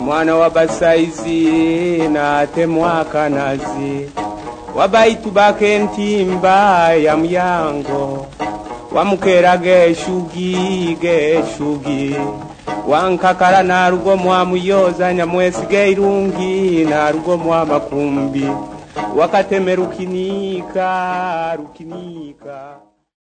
mwana wa basaizi na temwaka nazi wabaitu bake ntimba ya myango wamukera geshugi wankakara na rugo mwamuyoza nyamwesige irungi na rugo mwamakumbi wakatemerukinika rukinika